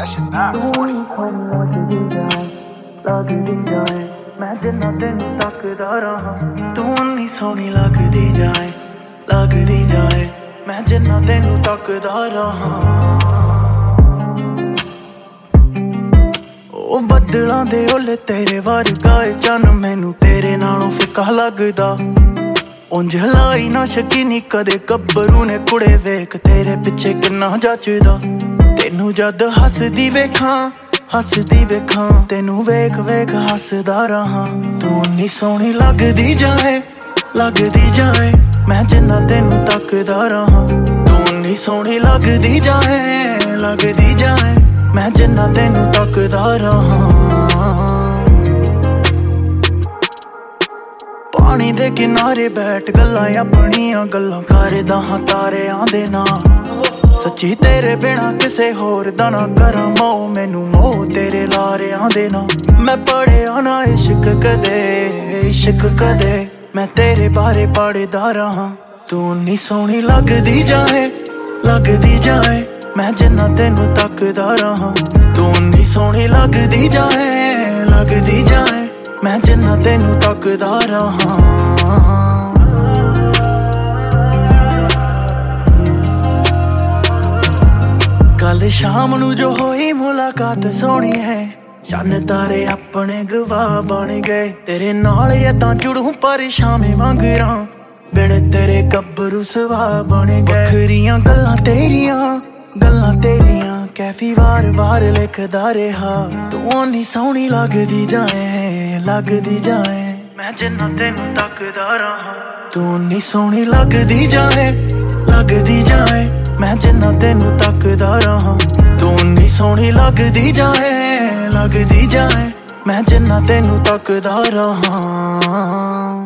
That shit 940. ਲੱਗਦੀ ਜਾਏ ਮੈਂ ਜਿੰਨਾ ਤੈਨੂੰ ਤੱਕਦਾ ਰਹਾ ਤੂੰ ਉਨੀ ਸੋਹਣੀ ਲੱਗਦੀ ਜਾਏ ਲੱਗਦੀ ਜਾਏ ਮੈਂ ਜਿੰਨਾ ਤੈਨੂੰ ਤੱਕਦਾ ਰਹਾ ਉਹ ਬੱਦਲਾਂ ਦੇ ਓਲੇ ਤੇਰੇ ਵਰਗਾ ਏ ਚੰਨ ਮੈਨੂੰ ਤੇਰੇ ਨਾਲੋਂ ਫਿੱਕਾ ਲੱਗਦਾ ਉਂਝ ਲਾਈ ਨਾ ਸ਼ਕੀਨੀ ਕਦੇ ਗੱਭਰੂ ਨੇ ਕੁੜੇ ਵੇਖ ਤੇਰੇ ਪਿੱਛੇ ਕਿੰਨਾ ਜੱਚਦਾ ਤੈਨੂੰ ਜਦ ਹੱਸਦੀ ਵੇਖਾਂ ਤੈਨੂੰ ਵੇਖ ਵੇਖ ਹੱਸਦਾ ਰਹਾ ਤੂੰ ਨੀ ਸੋਹਣੀ ਲੱਗਦੀ ਜਾਏ ਮੈਂ ਜਿੰਨਾ ਤੈਨੂੰ ਤੱਕਦਾ ਰਹਾ ਤੂੰ ਨੀ ਸੋਹਣੀ ਲੱਗਦੀ ਜਾਏ ਮੈਂ ਜਿੰਨਾ ਤੈਨੂੰ ਤੱਕਦਾ ਰਹਾ ਪਾਣੀ ਦੇ ਕਿਨਾਰੇ ਬੈਠ ਗੱਲਾਂ ਆਪਣੀਆਂ ਗੱਲਾਂ ਕਰਦਾ ਹਾਂ ਤਾਰਿਆਂ ਦੇ ਨਾਲ ਸੱਚੀ ਤੇਰੇ ਬਿਨਾ ਕਿਸੇ ਹੋਰ ਦਾ ਨਾ ਕਰਾਂ ਮੋਹ ਮੈਨੂੰ ਮੋਹ ਤੇਰੇ ਲਾਰਿਆਂ ਦੇ ਨਾ ਮੈਂ ਪੜਿਆ ਨਾ ਇਸ਼ਕ ਕਦੇ ਮੈਂ ਤੇਰੇ ਬਾਰੇ ਪੜਦਾ ਰਹਾ ਤੂੰ ਨੀ ਸੋਹਣੀ ਲੱਗਦੀ ਜਾਏ ਮੈਂ ਜਿੰਨਾ ਤੈਨੂੰ ਤੱਕਦਾ ਰਹਾ ਤੂੰ ਨੀ ਸੋਹਣੀ ਲੱਗਦੀ ਜਾਏ ਮੈਂ ਜਿੰਨਾ ਤੈਨੂੰ ਤੱਕਦਾ ਰਹਾ ਕੱਲ ਸ਼ਾਮ ਨੂੰ ਜੋ ਹੋਈ ਮੁਲਾਕਾਤ ਸੋਹਣੀ ਹੈ ਚੰਨ ਤਾਰੇ ਆਪਣੇ ਗਵਾਹ ਬਣ ਗਏ ਤੇਰੇ ਨਾਲ ਏਦਾਂ ਜੁੜੂ ਪਰ ਸ਼ਾਮੇ ਮੰਗਰਾਂ ਬਿਨ ਤੇਰੇ ਗੱਭਰੂ ਸੁਭਾਅ ਬਣ ਗਏ ਵੱਖਰੀਆਂ ਗੱਲਾਂ ਤੇਰੀਆਂ ਕੈਫੀ ਵਾਰ ਲਿਖਦਾ ਰਿਹਾ ਤੂੰ ਨੀ ਸੋਹਣੀ ਲੱਗਦੀ ਜਾਏ ਮੈਂ ਜਿੰਨਾ ਤੈਨੂੰ ਤੱਕਦਾ ਰਹਾ ਤੂੰ ਨੀ ਸੋਹਣੀ ਲੱਗਦੀ ਜਾਏ ਮੈਂ ਜਿੰਨਾ ਤੈਨੂੰ ਤੱਕਦਾ ਰਹਾ ਤੂੰ ਨੀ ਸੋਹਣੀ ਲੱਗਦੀ ਜਾਏ ਮੈਂ ਜਿੰਨਾ ਤੈਨੂੰ ਤੱਕਦਾ ਰਹਾ